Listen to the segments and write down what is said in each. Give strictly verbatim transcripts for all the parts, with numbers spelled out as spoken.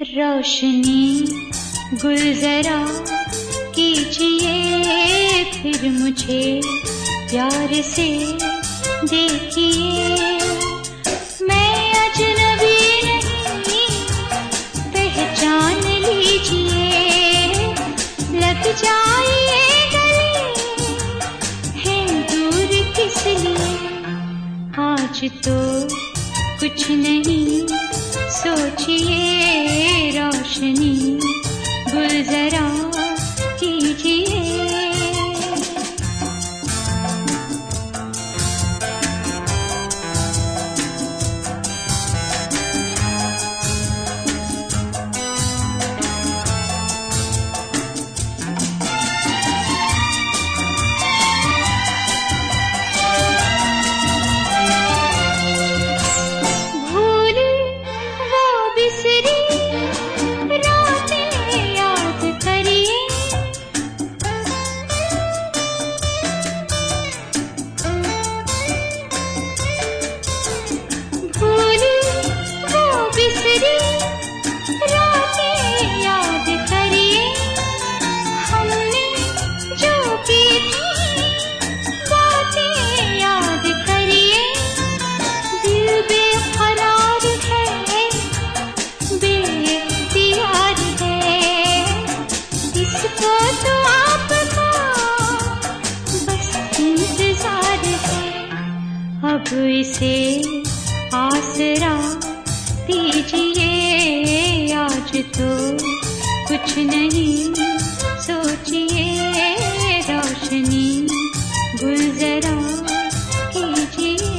रोशनी गुल जरा कीजिए, फिर मुझे प्यार से देखिए। मैं अजनबी नहीं, पहचान लीजिए। लग जाइए गले, है दूर किस लिए। आज तो कुछ नहीं सोचिए, रोशनी गुल जरा कीजिए। अब इसे आसरा दीजिए, आज तो कुछ नहीं सोचिए, रोशनी गुल जरा कीजिए।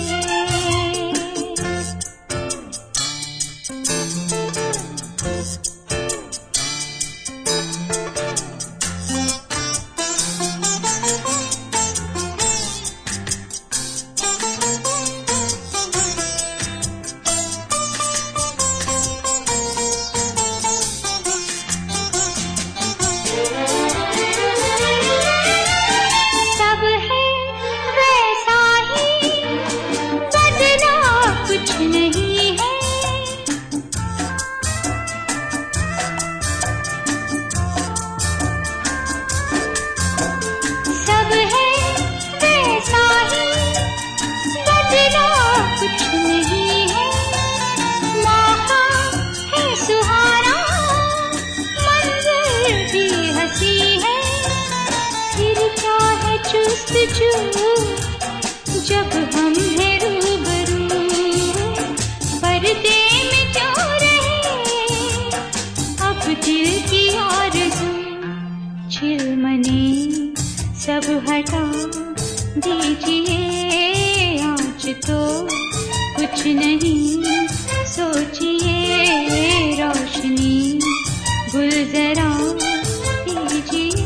जब हम हैं रूबरू, पर्दे में क्यों रहे अब दिल की आरज़ू। चिलमने सब हटा दीजिए, आज तो कुछ नहीं सोचिए, रोशनी गुल जरा कीजिए।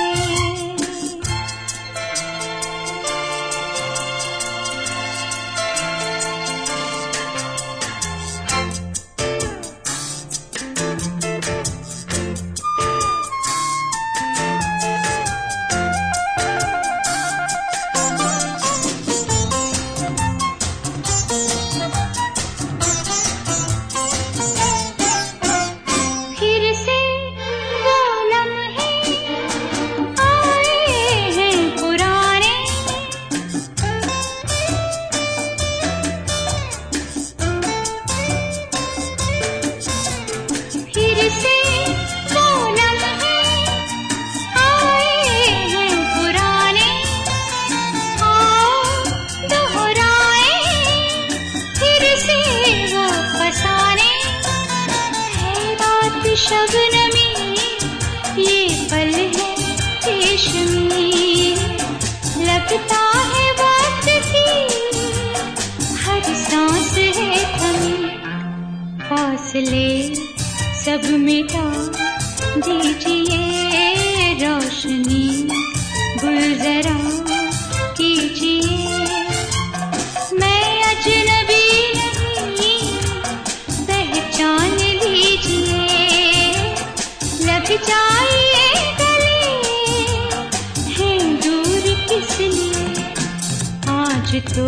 शबनमी ये पल है रेशमी, लगता है वक्त की हर सांस है थमी। फासले सब मिटा दीजिए, रोशनी गुल जरा कीजिए। मैं अजनबी नहीं, पहचान लीजिए। लग जाइए गले, है दूर किस लिए। आज तो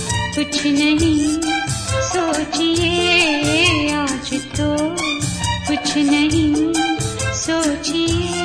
कुछ नहीं सोचिए, आज तो कुछ नहीं सोचिए।